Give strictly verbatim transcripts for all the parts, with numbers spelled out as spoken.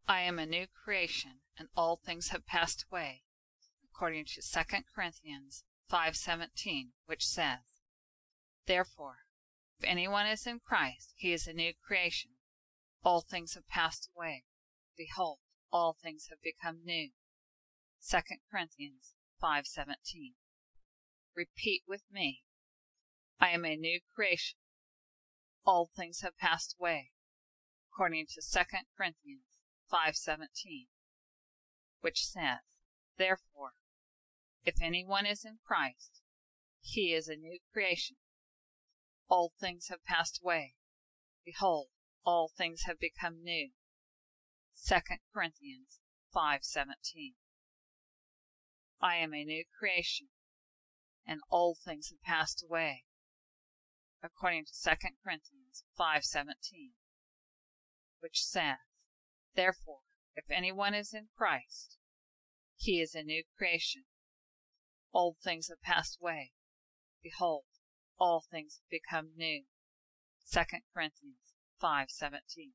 I am a new creation, and all things have passed away, according to Second Corinthians five seventeen, which says, Therefore, if anyone is in Christ, he is a new creation. All things have passed away. Behold, all things have become new. Second Corinthians five seventeen. Repeat with me. I am a new creation. All things have passed away, according to Second Corinthians five seventeen, which says, Therefore, if anyone is in Christ, he is a new creation. All things have passed away. Behold, all things have become new. Second Corinthians five seventeen. I am a new creation, and old things have passed away, according to Second Corinthians five seventeen, which says, Therefore, if anyone is in Christ, he is a new creation. Old things have passed away. Behold, all things have become new. Second Corinthians five seventeen.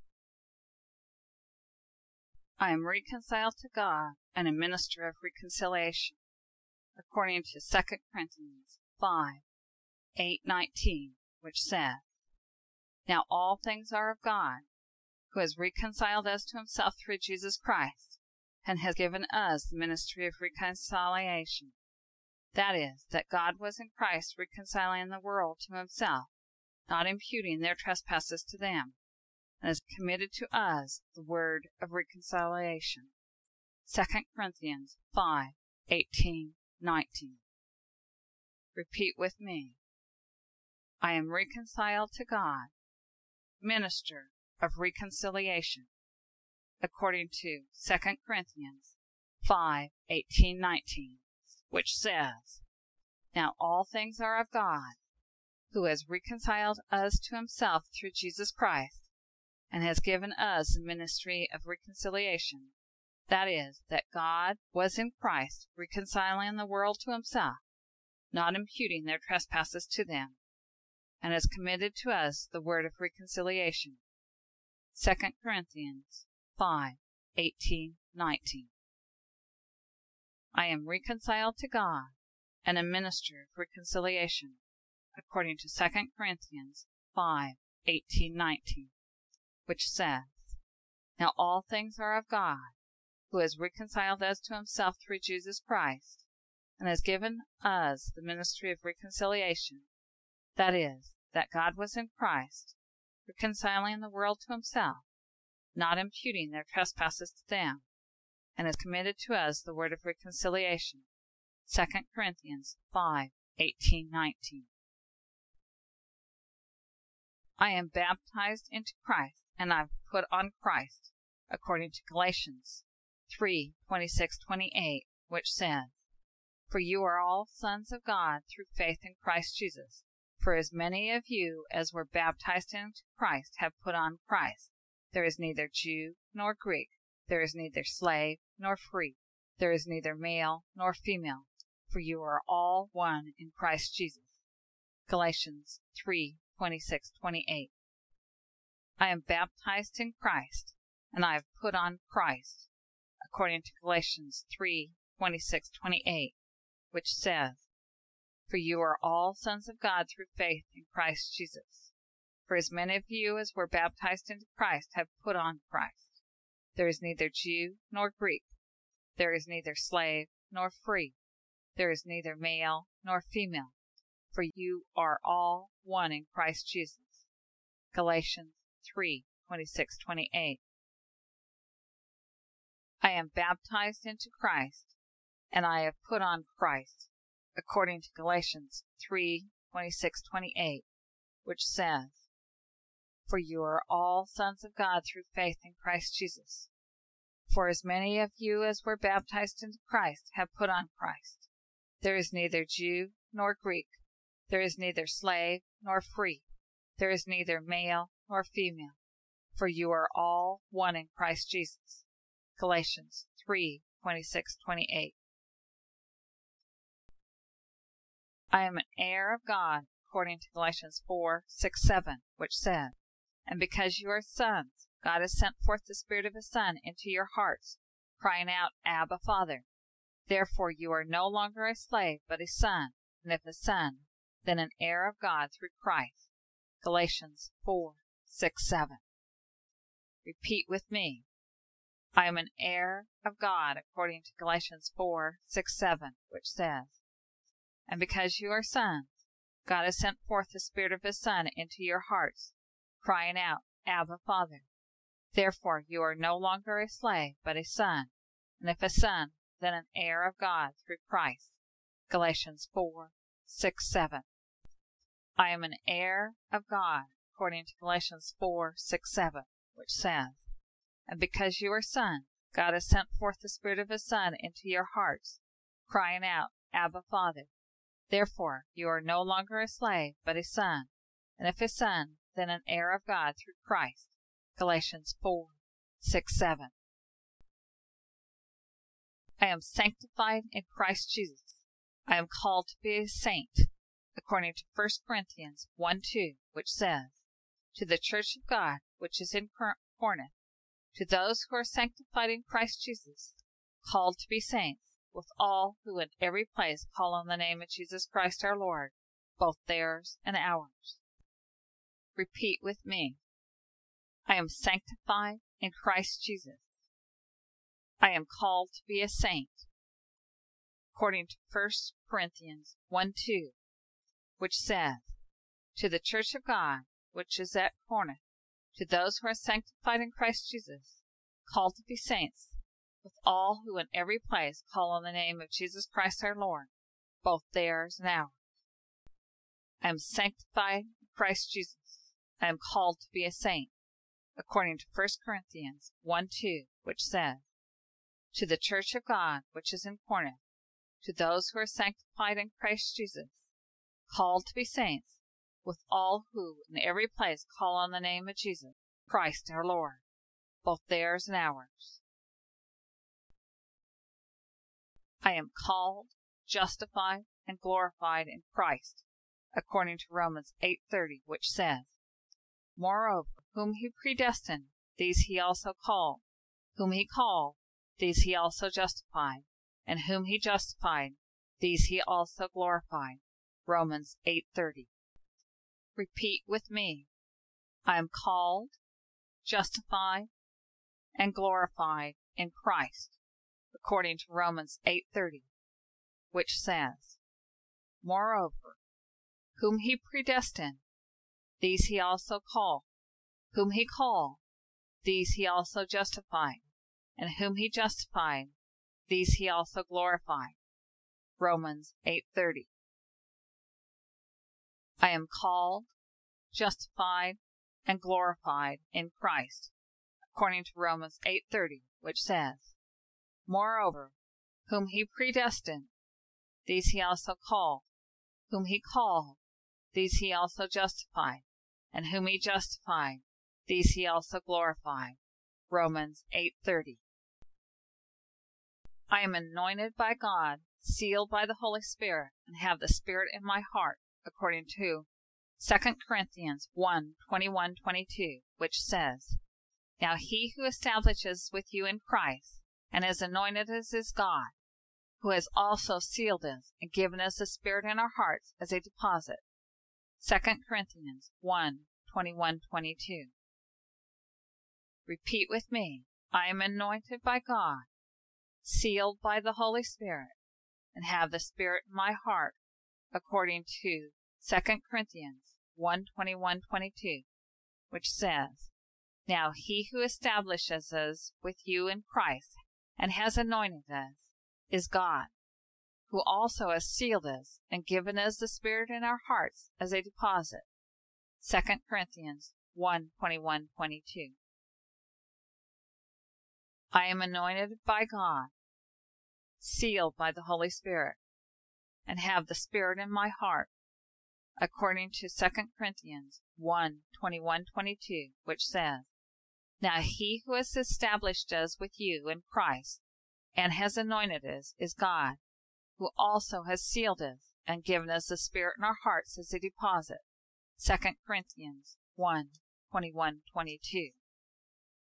I am reconciled to God and a minister of reconciliation, according to Second Corinthians five eight nineteen, which says, Now all things are of God, who has reconciled us to himself through Jesus Christ, and has given us the ministry of reconciliation. That is, that God was in Christ reconciling the world to himself, not imputing their trespasses to them, and has committed to us the word of reconciliation. Second Corinthians five eighteen nineteen. Repeat with me. I am reconciled to God, minister of reconciliation, according to Second Corinthians five eighteen nineteen, which says, Now all things are of God, who has reconciled us to himself through Jesus Christ, and has given us the ministry of reconciliation. That is, that God was in Christ reconciling the world to himself, not imputing their trespasses to them, and has committed to us the word of reconciliation. Second Corinthians five eighteen nineteen. I am reconciled to God and a minister of reconciliation, according to Second Corinthians five eighteen nineteen, which says, Now all things are of God, who has reconciled us to himself through Jesus Christ, and has given us the ministry of reconciliation. That is, that God was in Christ, reconciling the world to himself, not imputing their trespasses to them, and has committed to us the word of reconciliation. Second Corinthians five eighteen nineteen. I am baptized into Christ, and I have put on Christ, according to Galatians three twenty-six twenty-eight, which says, For you are all sons of God through faith in Christ Jesus. For as many of you as were baptized into Christ have put on Christ. There is neither Jew nor Greek, there is neither slave nor free, there is neither male nor female, for you are all one in Christ Jesus. Galatians three twenty-six twenty-eight. I am baptized in Christ, and I have put on Christ, according to Galatians three twenty-six twenty-eight, which says, For you are all sons of God through faith in Christ Jesus. For as many of you as were baptized into Christ have put on Christ. There is neither Jew nor Greek, there is neither slave nor free, there is neither male nor female, for you are all one in Christ Jesus. Galatians three twenty-six twenty-eight. I am baptized into Christ, and I have put on Christ, according to Galatians three twenty-six twenty-eight, which says, For you are all sons of God through faith in Christ Jesus. For as many of you as were baptized into Christ have put on Christ. There is neither Jew nor Greek, there is neither slave nor free, there is neither male nor female, for you are all one in Christ Jesus. Galatians three twenty-six twenty-eight. I am an heir of God, according to Galatians four six seven, which says, And because you are sons, God has sent forth the Spirit of His Son into your hearts, crying out, Abba, Father. Therefore you are no longer a slave, but a son, and if a son, then an heir of God through Christ. Galatians four, six, seven. Repeat with me. I am an heir of God, according to Galatians four, six, seven, which says, And because you are sons, God has sent forth the Spirit of His Son into your hearts, crying out, Abba, Father. Therefore you are no longer a slave, but a son, and if a son, then an heir of God through Christ. Galatians four, six, seven. I am an heir of God, according to Galatians four, six, seven, which says, And because you are sons, God has sent forth the Spirit of His Son into your hearts, crying out, Abba, Father. Therefore you are no longer a slave, but a son, and if a son, then an heir of God through Christ. Galatians four, six, seven. I am sanctified in Christ Jesus. I am called to be a saint, according to First Corinthians one, two, which says, To the church of God, which is in Corinth, to those who are sanctified in Christ Jesus, called to be saints, with all who in every place call on the name of Jesus Christ our Lord, both theirs and ours. Repeat with me. I am sanctified in Christ Jesus. I am called to be a saint, according to First Corinthians one, two, which says, To the church of God, which is at Corinth, to those who are sanctified in Christ Jesus, called to be saints, with all who in every place call on the name of Jesus Christ our Lord, both theirs and ours. I am sanctified in Christ Jesus. I am called to be a saint, according to First Corinthians one, two, which says, To the church of God, which is in Corinth, to those who are sanctified in Christ Jesus, called to be saints, with all who in every place call on the name of Jesus Christ our Lord, both theirs and ours. I am called, justified, and glorified in Christ, according to Romans eight thirty, which says, Moreover, whom He predestined, these He also called. Whom He called, these He also justified. And whom He justified, these He also glorified. Romans eight thirty. Repeat with me. I am called, justified, and glorified in Christ, according to Romans eight thirty, which says, Moreover, whom He predestined, these He also called. Whom He called, these He also justified. And whom He justified, these He also glorified. Romans eight thirty. I am called, justified, and glorified in Christ, according to Romans eight thirty, which says, Moreover, whom He predestined, these He also called. Whom He called, these He also justified. And whom He justified, these He also glorified. Romans eight thirty. I am anointed by God, sealed by the Holy Spirit, and have the Spirit in my heart, according to Second Corinthians one, twenty-one, twenty-two, which says, Now He who establishes with you in Christ, and has anointed us, is God, who has also sealed us, and given us the Spirit in our hearts as a deposit. Second Corinthians one, twenty-one, twenty-two. Repeat with me. I am anointed by God, sealed by the Holy Spirit, and have the Spirit in my heart, according to Second Corinthians one, twenty-one, twenty-two, which says, Now He who establishes us with you in Christ, and has anointed us, is God, who also has sealed us, and given us the Spirit in our hearts as a deposit. Second Corinthians one, twenty-one, twenty-two. I am anointed by God, sealed by the Holy Spirit, and have the Spirit in my heart, according to Second Corinthians one, twenty-one, twenty-two, which says, Now He who has established us with you in Christ, and has anointed us, is God, who also has sealed us, and given us the Spirit in our hearts as a deposit. Second Corinthians one, twenty-one, twenty-two.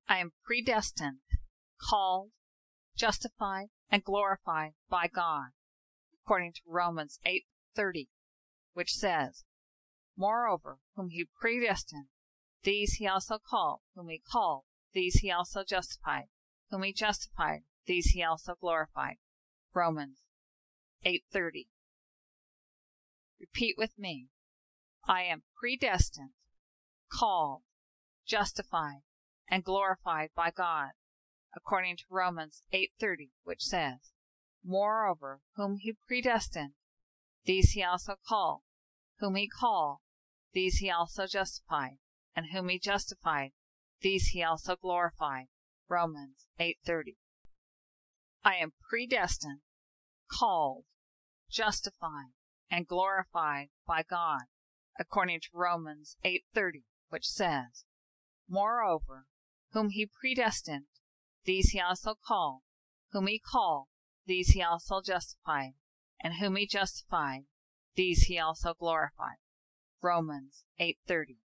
I am predestined, called, justified, and glorified by God, according to Romans eight thirty, which says, Moreover, whom he predestined, these he also called. Whom he called, these he also justified. Whom he justified, these he also glorified. Romans eight thirty. Repeat with me. I am predestined, called, justified, and glorified by God, according to Romans eight thirty, which says, Moreover, whom he predestined, these he also called. Whom he called, these he also justified. And whom he justified, these he also glorified. Romans eight thirty. I am predestined, called, justified, and glorified by God, according to Romans eight thirty, which says, Moreover, whom he predestined, these he also called. Whom he called, these he also justified. And whom he justified, these he also glorified. Romans eight thirty.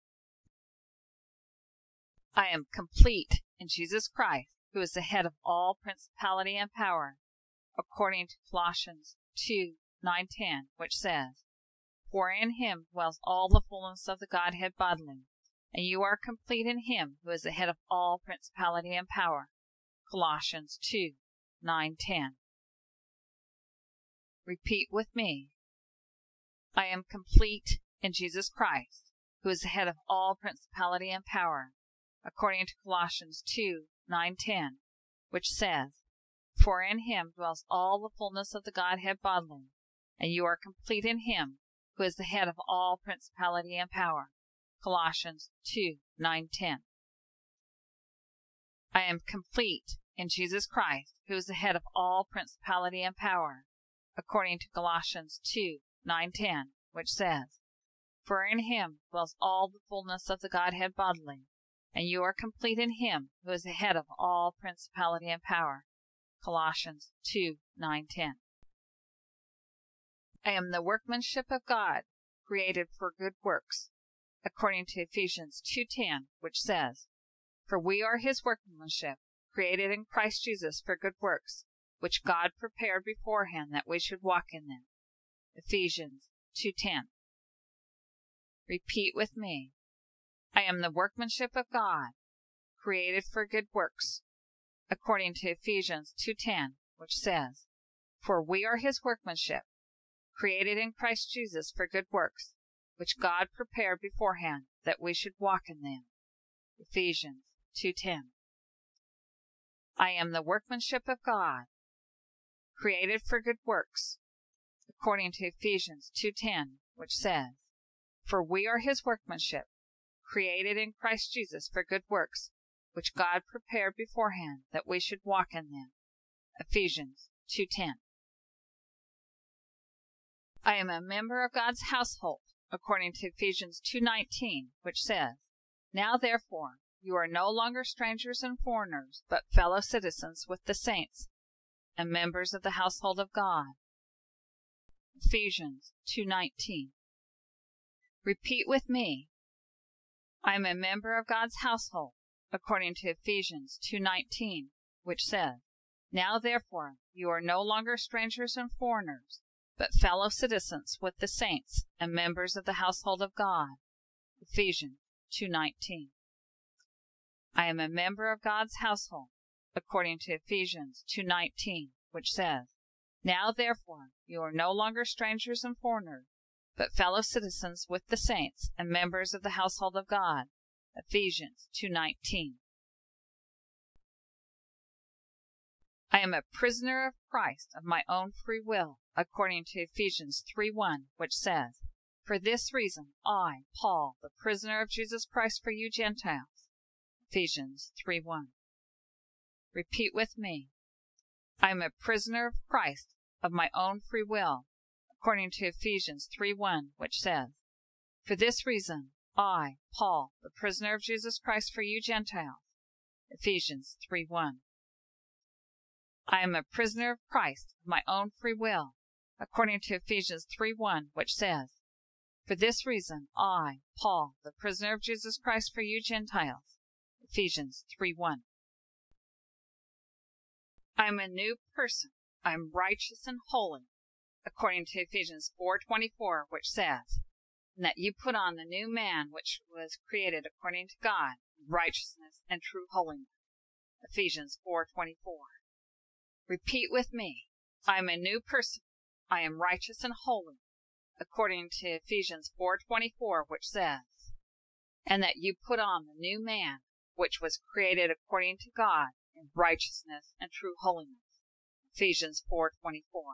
I am complete in Jesus Christ, who is the head of all principality and power, according to Colossians two nine ten, which says, For in him dwells all the fullness of the Godhead bodily, and you are complete in him who is the head of all principality and power. Colossians two nine ten. Repeat with me. I am complete in Jesus Christ, who is the head of all principality and power, according to Colossians two nine ten, which says, For in him dwells all the fullness of the Godhead bodily, and you are complete in him who is the head of all principality and power. Colossians two nine ten. I am complete in Jesus Christ, who is the head of all principality and power, according to Colossians two nine ten, which says, For in him dwells all the fullness of the Godhead bodily, and you are complete in him who is the head of all principality and power. Colossians two nine ten. I am the workmanship of God, created for good works, according to Ephesians two ten, which says, For we are his workmanship, created in Christ Jesus for good works, which God prepared beforehand that we should walk in them. Ephesians two ten. Repeat with me. I am the workmanship of God, created for good works, according to Ephesians two ten, which says, For we are his workmanship, created in Christ Jesus for good works, which God prepared beforehand that we should walk in them. Ephesians two ten. I am the workmanship of God, created for good works, according to Ephesians two ten, which says, For we are his workmanship, created in Christ Jesus for good works, which God prepared beforehand that we should walk in them. Ephesians two ten. I am a member of God's household, according to Ephesians two nineteen, which says, Now therefore you are no longer strangers and foreigners, but fellow citizens with the saints, and members of the household of God. Ephesians two nineteen. Repeat with me. I am a member of God's household, according to Ephesians two nineteen, which says, Now therefore you are no longer strangers and foreigners, but fellow citizens with the saints and members of the household of God. Ephesians two nineteen. I am a member of God's household, according to Ephesians two nineteen, which says, Now therefore you are no longer strangers and foreigners, but fellow citizens with the saints and members of the household of God. Ephesians two nineteen. I am a prisoner of Christ of my own free will, according to Ephesians three one, which says, For this reason I, Paul, the prisoner of Jesus Christ for you Gentiles. Ephesians three one. Repeat with me. I am a prisoner of Christ of my own free will, according to Ephesians three one, which says, For this reason I, Paul, the prisoner of Jesus Christ for you Gentiles. Ephesians three one. I am a prisoner of Christ of my own free will, according to Ephesians three one, which says, For this reason I, Paul, the prisoner of Jesus Christ for you Gentiles. Ephesians three one. I am a new person. I am righteous and holy, according to Ephesians four twenty-four, which says, and that you put on the new man which was created according to God, righteousness and true holiness. Ephesians four twenty-four. Repeat with me. I am a new person. I am righteous and holy, according to Ephesians four twenty-four, which says, and that you put on the new man which was created according to God in righteousness and true holiness. Ephesians four twenty-four.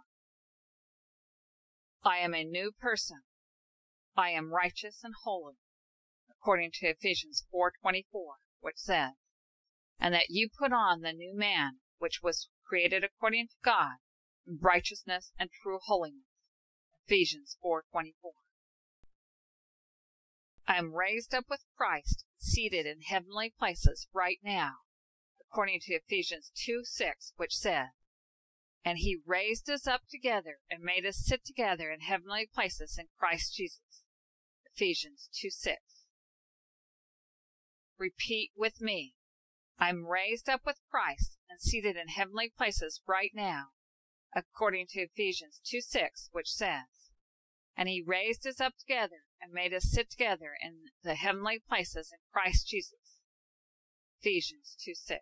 I am a new person. I am righteous and holy, according to Ephesians four twenty-four, which says, and that you put on the new man which was created according to God in righteousness and true holiness. Ephesians four twenty-four. I am raised up with Christ, seated in heavenly places right now, according to Ephesians two six, which says, and he raised us up together and made us sit together in heavenly places in Christ Jesus. Ephesians two six. Repeat with me. I'm raised up with Christ and seated in heavenly places right now, according to Ephesians two six, which says, and he raised us up together and made us sit together in the heavenly places in Christ Jesus. Ephesians two six.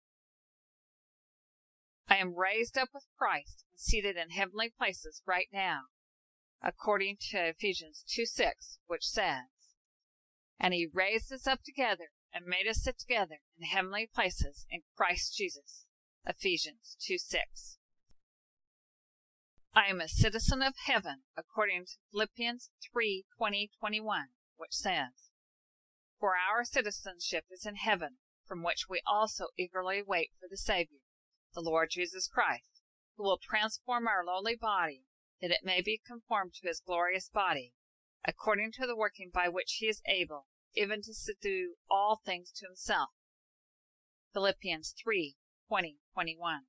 I am raised up with Christ and seated in heavenly places right now, according to Ephesians two six, which says, and he raised us up together and made us sit together in heavenly places in Christ Jesus. Ephesians two six. I am a citizen of heaven, according to Philippians three twenty to twenty-one, which says, for our citizenship is in heaven, from which we also eagerly wait for the Savior, the Lord Jesus Christ, who will transform our lowly body, that it may be conformed to his glorious body, according to the working by which he is able, even to subdue all things to himself. Philippians three twenty to twenty-one.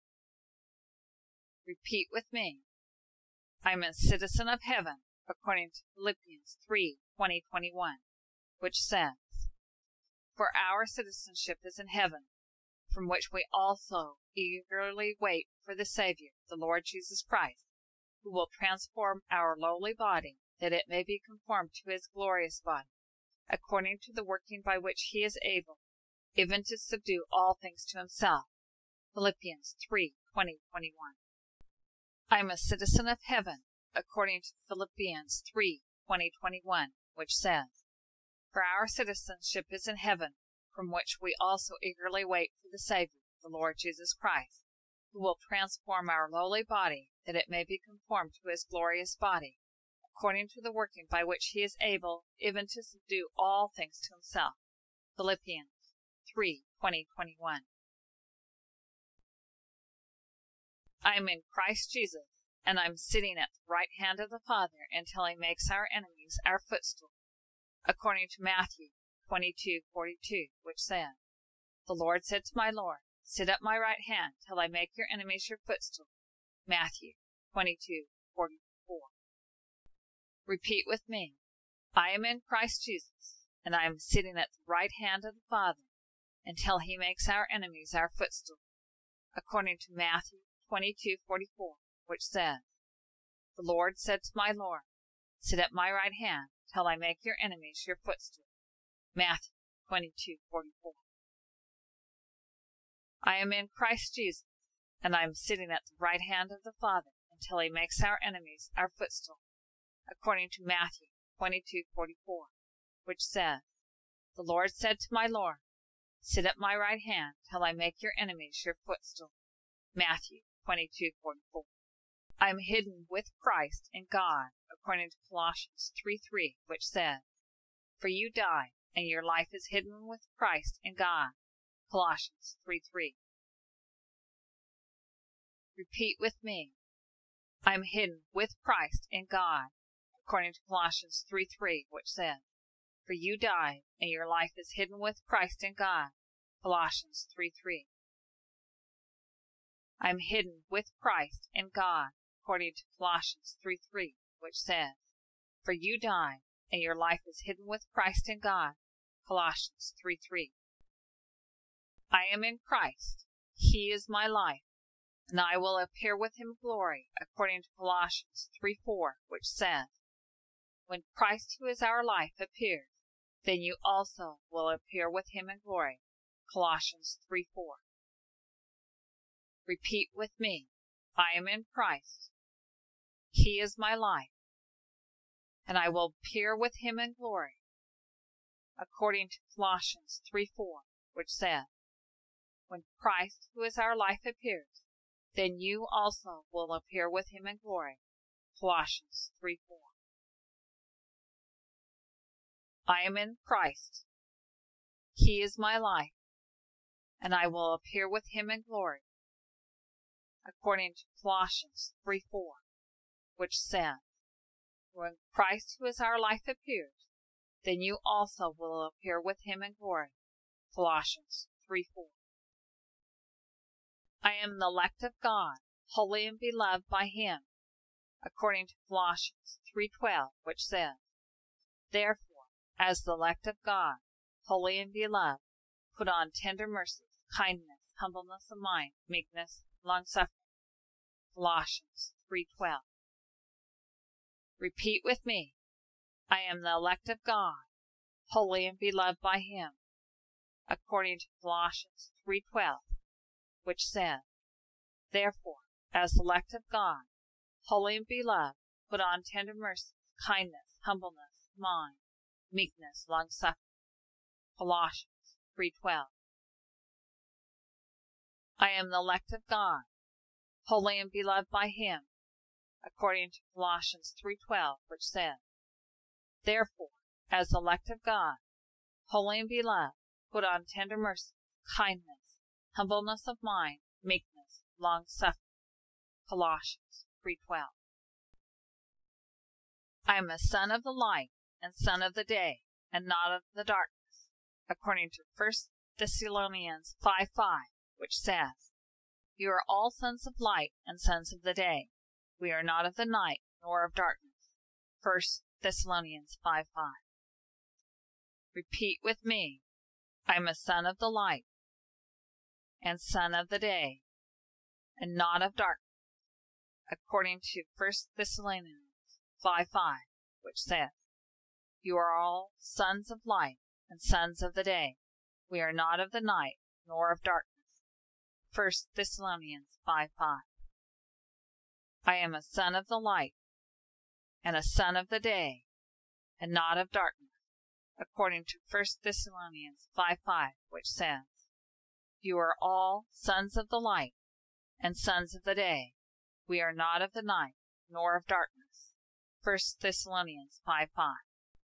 Repeat with me. I am a citizen of heaven, according to Philippians three twenty to twenty-one, which says, for our citizenship is in heaven, from which we also eagerly wait for the Savior, the Lord Jesus Christ, who will transform our lowly body, that it may be conformed to his glorious body, according to the working by which he is able, even to subdue all things to himself. Philippians three twenty to twenty-one. I am a citizen of heaven, according to Philippians three twenty to twenty-one, which says, for our citizenship is in heaven, from which we also eagerly wait for the Savior, the Lord Jesus Christ, who will transform our lowly body, that it may be conformed to his glorious body, according to the working by which he is able even to subdue all things to himself. Philippians three twenty to twenty-one. I am in Christ Jesus, and I am sitting at the right hand of the Father until he makes our enemies our footstool, according to Matthew twenty-two forty-two, which says, the Lord said to my Lord, sit at my right hand till I make your enemies your footstool. Matthew twenty-two forty-four. Repeat with me. I am in Christ Jesus, and I am sitting at the right hand of the Father until he makes our enemies our footstool, according to Matthew twenty-two forty-four, which says, the Lord said to my Lord, sit at my right hand till I make your enemies your footstool. Matthew twenty-two forty-four. I am in Christ Jesus, and I am sitting at the right hand of the Father until he makes our enemies our footstool, according to Matthew twenty-two forty-four, which says, the Lord said to my Lord, sit at my right hand till I make your enemies your footstool. Matthew twenty-two forty-four. I am hidden with Christ in God, according to Colossians three three, which says, for you died, and your life is hidden with Christ in God. Colossians three three. Repeat with me. I am hidden with Christ in God, according to Colossians three three, which says, for you died, and your life is hidden with Christ in God. Colossians three three. I am hidden with Christ in God, according to Colossians three three, which says, for you died, and your life is hidden with Christ in God. Colossians three three. I am in Christ. He is my life, and I will appear with him in glory, according to Colossians three four, which says, when Christ, who is our life, appears, then you also will appear with him in glory. Colossians three four. Repeat with me. I am in Christ. He is my life, and I will appear with him in glory, according to Colossians three four, which says, when Christ, who is our life, appears, then you also will appear with him in glory. Colossians three four. I am in Christ. He is my life, and I will appear with him in glory, according to Colossians three four, which says, when Christ, who is our life, appears, then you also will appear with him in glory. Colossians three four. I am the elect of God, holy and beloved by him, according to Colossians three twelve, which says, therefore, as the elect of God, holy and beloved, put on tender mercies, kindness, humbleness of mind, meekness, long-suffering. Colossians three twelve. Repeat with me. I am the elect of God, holy and beloved by him, according to Colossians three twelve, which says, therefore, as the elect of God, holy and beloved, put on tender mercies, kindness, humbleness, mind, meekness, long-suffering. Colossians three twelve. I am the elect of God, holy and beloved by him, according to Colossians three twelve, which says, therefore, as the elect of God, holy and beloved, put on tender mercies, kindness, humbleness of mind, meekness, long-suffering. Colossians three twelve. I am a son of the light and son of the day, and not of the darkness, according to First Thessalonians five five, which says, you are all sons of light and sons of the day. We are not of the night nor of darkness. First Thessalonians five five. Repeat with me. I am a son of the light and son of the day, and not of darkness, according to First Thessalonians five five, which says, you are all sons of light and sons of the day. We are not of the night nor of darkness. First Thessalonians five five. I am a son of the light and a son of the day, and not of darkness, according to First Thessalonians five five, which says, you are all sons of the light and sons of the day. We are not of the night nor of darkness. First Thessalonians five five.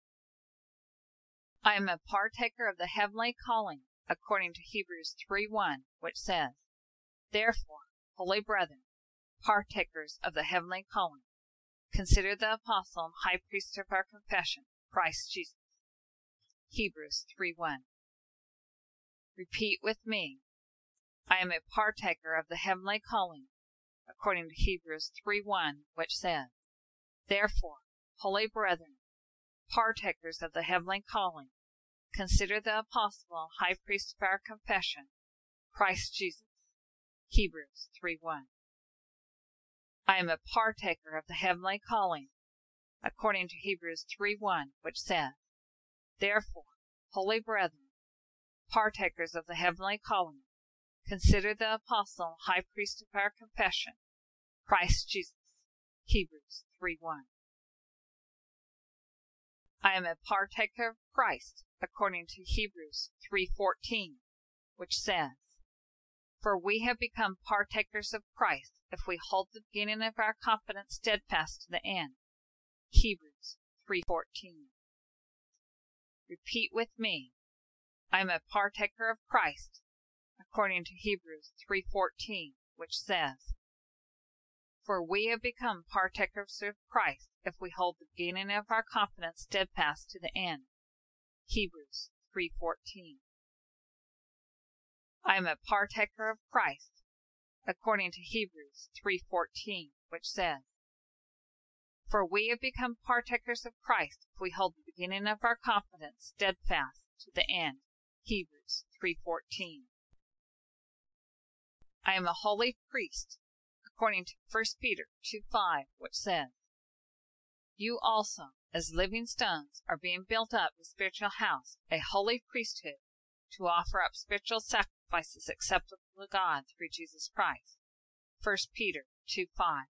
I am a partaker of the heavenly calling, according to Hebrews three one, which says, therefore, holy brethren, partakers of the heavenly calling, consider the apostle and high priest of our confession, Christ Jesus. Hebrews three one. Repeat with me. I am a partaker of the heavenly calling, according to Hebrews three one, which says, therefore, holy brethren, partakers of the heavenly calling, consider the apostle and high priest of our confession, Christ Jesus. Hebrews three one. I am a partaker of the heavenly calling, according to Hebrews three one, which says, therefore, holy brethren, partakers of the heavenly calling, consider the apostle and high priest of our confession, Christ Jesus. Hebrews three one. I am a partaker of Christ, according to Hebrews three fourteen, which says, for we have become partakers of Christ if we hold the beginning of our confidence steadfast to the end. Hebrews three fourteen. Repeat with me. I am a partaker of Christ, according to Hebrews three fourteen, which says, for we have become partakers of Christ if we hold the beginning of our confidence steadfast to the end. Hebrews three fourteen. I am a partaker of Christ, according to Hebrews three fourteen, which says, for we have become partakers of Christ if we hold the beginning of our confidence steadfast to the end. Hebrews three fourteen. I am a holy priest, according to First Peter two five, which says, "You also, as living stones, are being built up a spiritual house, a holy priesthood, to offer up spiritual sacrifices acceptable to God through Jesus Christ." First Peter two five.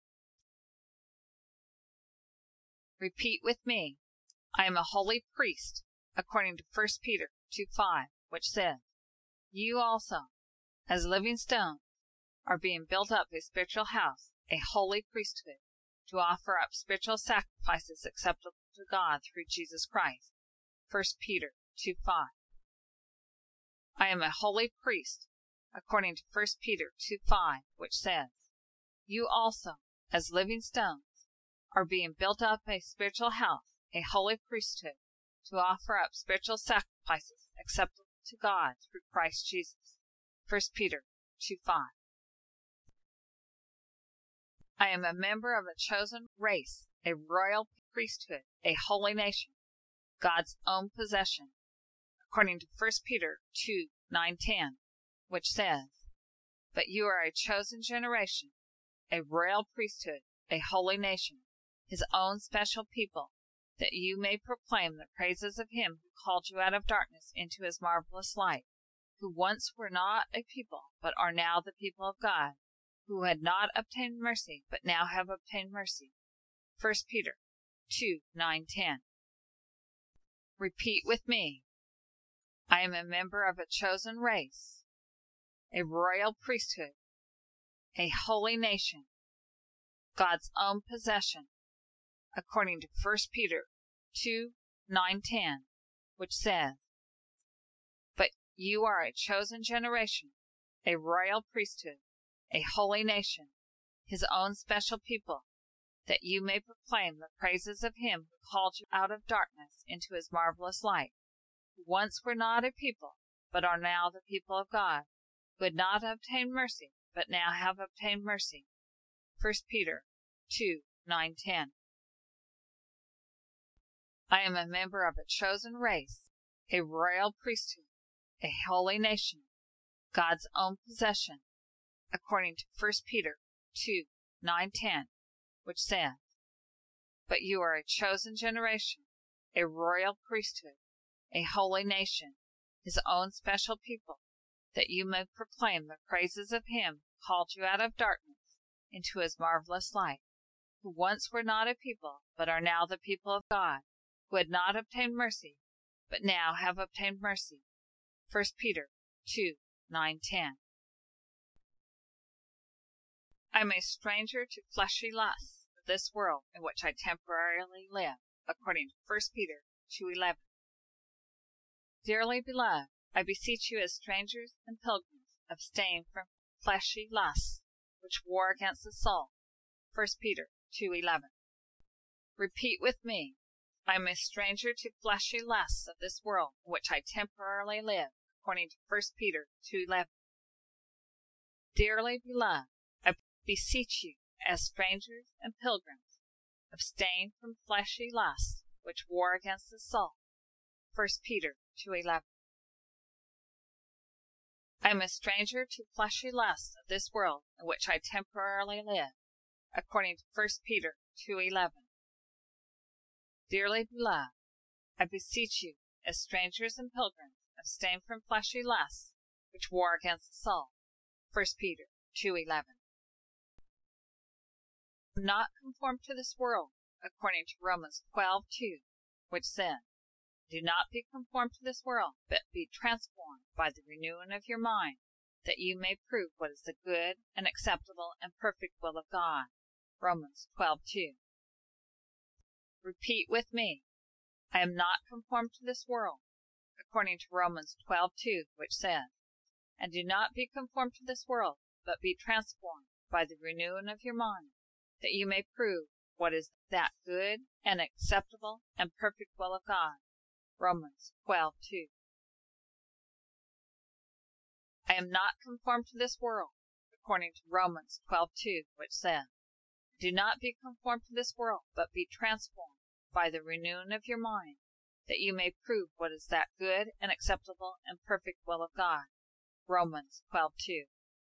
Repeat with me. I am a holy priest, according to First Peter two five, which says, "You also, as living stones, are being built up a spiritual house, a holy priesthood, to offer up spiritual sacrifices acceptable to God through Jesus Christ." First Peter two five. I am a holy priest, according to First Peter two five, which says, "You also, as living stones, are being built up a spiritual house, a holy priesthood, to offer up spiritual sacrifices acceptable to God through Christ Jesus." First Peter two five. I am a member of a chosen race, a royal priesthood, a holy nation, God's own possession, according to First Peter two nine ten, which says, "But you are a chosen generation, a royal priesthood, a holy nation, His own special people, that you may proclaim the praises of Him who called you out of darkness into His marvelous light, who once were not a people, but are now the people of God, who had not obtained mercy, but now have obtained mercy." First Peter two nine ten. Repeat with me. I am a member of a chosen race, a royal priesthood, a holy nation, God's own possession, according to First Peter two nine ten, which says, "But you are a chosen generation, a royal priesthood, a holy nation, His own special people, that you may proclaim the praises of Him who called you out of darkness into His marvelous light, who once were not a people, but are now the people of God, who had not obtained mercy, but now have obtained mercy." First Peter two nine ten. I am a member of a chosen race, a royal priesthood, a holy nation, God's own possession, according to First Peter two nine ten, which says, "But you are a chosen generation, a royal priesthood, a holy nation, His own special people, that you may proclaim the praises of Him who called you out of darkness into His marvelous light, who once were not a people, but are now the people of God, who had not obtained mercy, but now have obtained mercy." First Peter two nine ten. I am a stranger to fleshly lusts of this world in which I temporarily live, according to First Peter two eleven. Dearly beloved, I beseech you as strangers and pilgrims, abstain from fleshly lusts which war against the soul. First Peter two eleven. Repeat with me. I am a stranger to fleshly lusts of this world in which I temporarily live, according to First Peter two eleven. Dearly beloved, I beseech you, as strangers and pilgrims, abstain from fleshly lusts which war against the soul. First Peter two eleven. I am a stranger to fleshly lusts of this world in which I temporarily live, according to First Peter two eleven. Dearly beloved, I beseech you, as strangers and pilgrims, abstain from fleshly lusts which war against the soul. First Peter two eleven. Not conform to this world, according to Romans twelve two, which says, "Do not be conformed to this world, but be transformed by the renewing of your mind, that you may prove what is the good and acceptable and perfect will of God." Romans twelve two. Repeat with me. I am not conformed to this world, according to Romans twelve two, which says, "And do not be conformed to this world, but be transformed by the renewing of your mind, that you may prove what is that good and acceptable and perfect will of God." Romans twelve two. I am not conformed to this world, according to Romans twelve two, which says, "Do not be conformed to this world, but be transformed by the renewing of your mind, that you may prove what is that good and acceptable and perfect will of God." Romans twelve two.